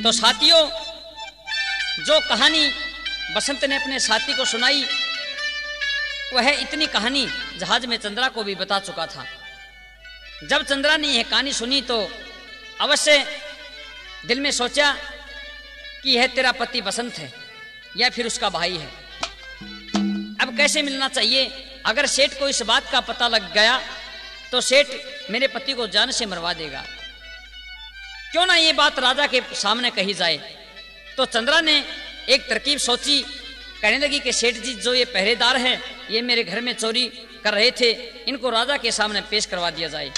तो साथियों, जो कहानी बसंत ने अपने साथी को सुनाई, वह इतनी कहानी जहाज में चंद्रा को भी बता चुका था। जब चंद्रा ने यह कहानी सुनी तो अवश्य दिल में सोचा कि यह तेरा पति बसंत है या फिर उसका भाई है। अब कैसे मिलना चाहिए? अगर सेठ को इस बात का पता लग गया तो सेठ मेरे पति को जान से मरवा देगा। क्यों ना ये बात राजा के सामने कही जाए। तो चंद्रा ने एक तरकीब सोची, कहने लगी कि सेठ जी जो ये पहरेदार हैं, ये मेरे घर में चोरी कर रहे थे, इनको राजा के सामने पेश करवा दिया जाए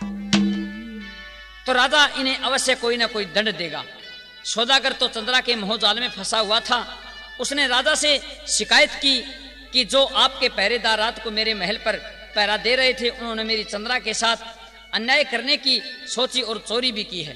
तो राजा इन्हें अवश्य कोई ना कोई दंड देगा। सौदागर तो चंद्रा के मोहजाल में फंसा हुआ था। उसने राजा से शिकायत की कि जो आपके पहरेदार रात को मेरे महल पर पहरा दे रहे थे, उन्होंने मेरी चंद्रा के साथ अन्याय करने की सोची और चोरी भी की है।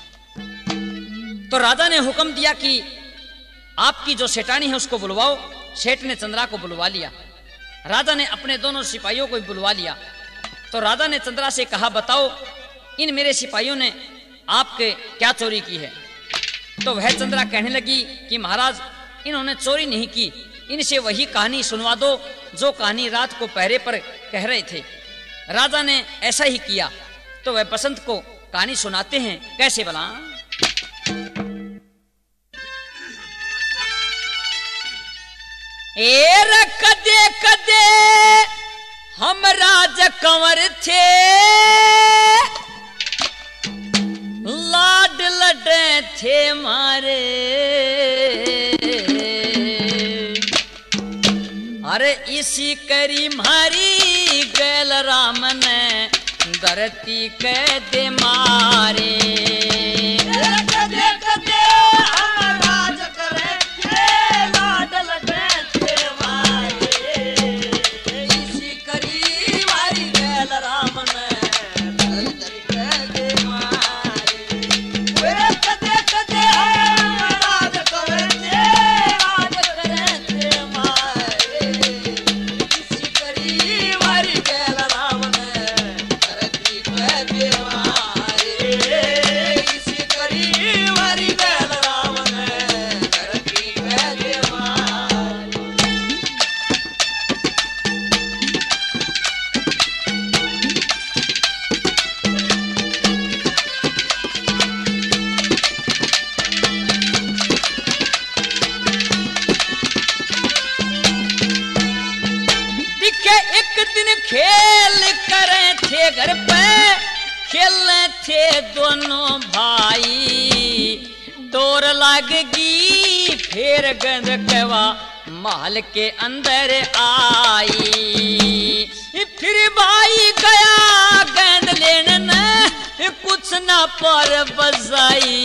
तो राजा ने हुक्म दिया कि आपकी जो सेठानी है उसको बुलवाओ। सेठ ने चंद्रा को बुलवा लिया। राजा ने अपने दोनों सिपाहियों को बुलवा लिया। तो राजा ने चंद्रा से कहा, बताओ इन मेरे सिपाहियों ने आपके क्या चोरी की है? तो वह चंद्रा कहने लगी कि महाराज, इन्होंने चोरी नहीं की, इनसे वही कहानी सुनवा दो जो कहानी रात को पहरे पर कह रहे थे। राजा ने ऐसा ही किया। तो वह बसंत को कहानी सुनाते हैं। कैसे भला? कदे कदे हम राज कंवर थे, लाड लडे थे मारे। अरे इसी करी मारी गैल राम ने धरती के दे मारे। कदे कदे हम राज करे थे, लाड लडे थे मारे। इसी करी मारी गैल राम ने धरती के दे मारे। कदे कदे हम राज करे थे, लाड करे थे मारे। इसी करी मारी गैल राम ने धरती के दे मारे। इसी करी मारी गैल राम ने धरती के दे मारे। दिखे एक दिन खेल करे थे घर पे, खेलने थे दोनों भाई। डोर लगगी फिर गंद कवा महल के अंदर आई। फिर भाई गया गेंद लेने न, कुछ ना पर बजाई।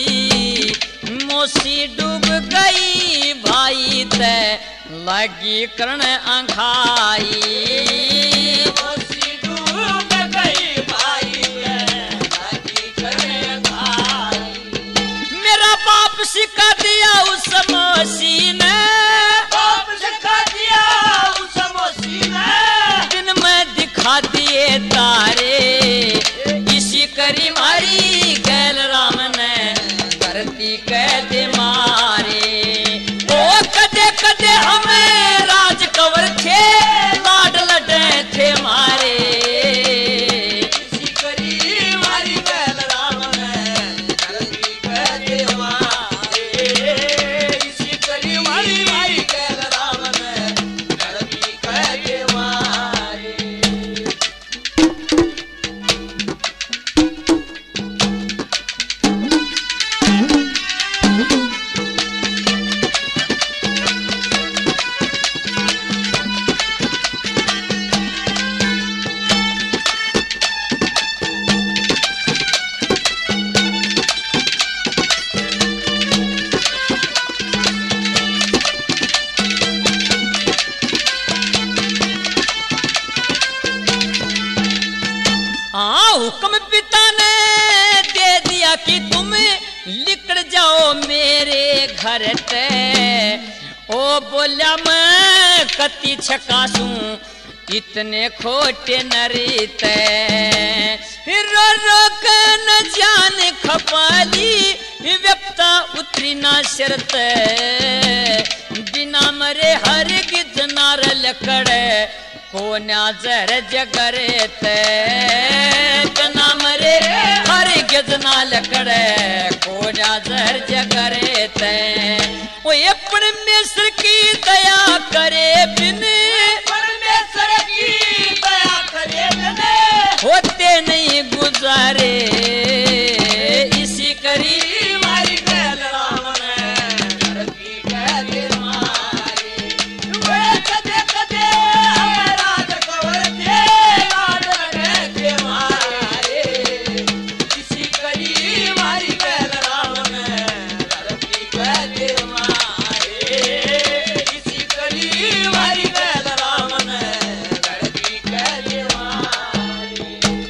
मोसी डूब गई भाई ते लगी करण आंखाई। मोसी डूब गई भाई ते लगी करण आंखाई। मेरा बाप सिखा दिया उस मोसी ने, बाप सिखा दिया उस मोसी ने। दिन में दिखा दिए तारे, इसी करी मारी गैल राम ने धरती के दे मारे। ओ कदे कदे हमें राज कंवर थे, लाड लडे थे मारे। इसी करी मारी गैल राम ने धरती के दे मारे। इसी करी मारी गैल राम ने धरती के दे मारे। हुक्म पिता ने दे दिया कि तुम निकल जाओ मेरे घर ते। ओ बोला मैं कति छकासू इतने खोटे नरीते। रो रो के न जान खपाली व्यक्ता उतरी ना शरत बिना मरे हर गिज नार लकड़े कोन्या जर जगरे बिना मरे हर गिज ना लकड़े कोन्या जर जगरे वो ये परमेश्वर की दया करे बिन परमेश्वर की दया करे बिन होते नहीं गुजारे इसी करी मारी गैल राम ने धरती गैले मारे वे कदे कदे राज कवर दे लाड लगे के मारे इसी करी मारी गैल राम ने धरती गैले मारे इसी करी मारी गैल राम ने धरती गैले मारे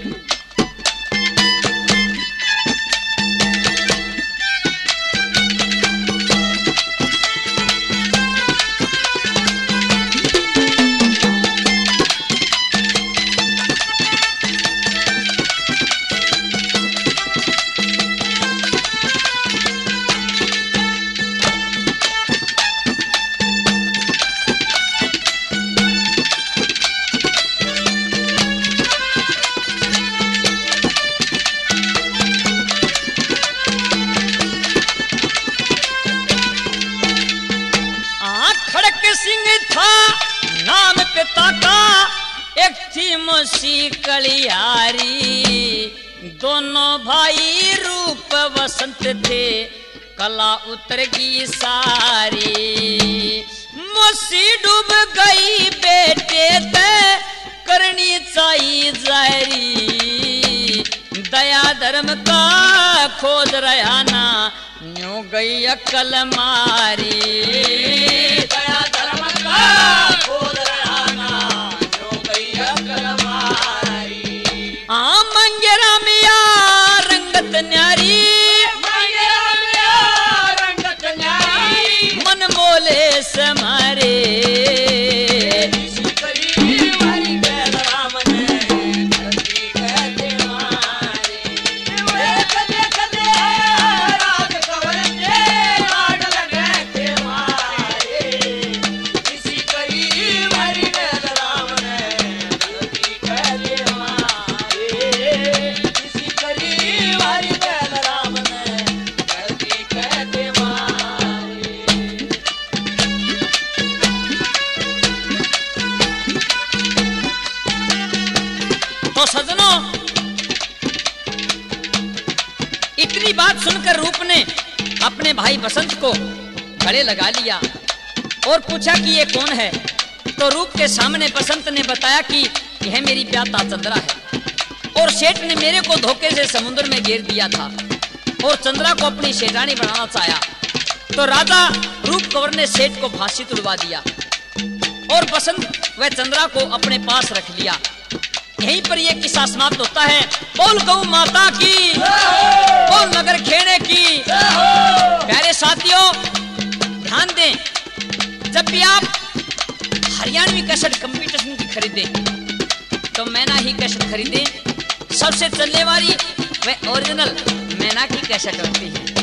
खड़क सिंह था नाम पिता का एक थी मौसी कलियारी दोनों भाई रूप वसंत थे कला उतर गई सारी मौसी डूब गई बेटे ते करनी चाहिए जारी दया धर्म का खोज रहा ना न्यू गई अकल मारी दया धर्म का खोज रहा ना जो गई अकल मारी मंगेरा मिया रंगत न्यारी मंगेरा मिया रंगत न्यारी मन मोले समारे इसी करी मारी गैल राम ने धरती गैले मारे वे कदे कदे राज कवर दे लाड लगे के मारे इसी करी मारी गैल राम ने धरती गैले मारे इसी करी मारी गैल राम ने धरती गैले मारे तो सजनों इतनी बात सुनकर रूप ने अपने भाई बसंत को गले लगा लिया और पूछा कि ये कौन है। तो रूप के सामने बसंत ने बताया कि यह मेरी प्याता चंद्रा है और सेठ ने मेरे को धोखे से समुद्र में गिर दिया था और चंद्रा को अपनी सेठानी बनाना चाहा। तो राजा रूप कंवर ने सेठ को फांसी तुड़वा दिया और बसंत वह चंद्रा को अपने पास रख लिया। यहीं पर यह किस्सा समाप्त होता है। बोल गौ माता की, बोल नगर खेड़े की। प्यारे साथियों ध्यान दें, जब भी आप हरियाणवी कैसेट कंपटीशन की खरीदें तो मैना ही कैसेट खरीदें। सबसे चलने वाली वह ओरिजिनल मैना की कैसेट होती है।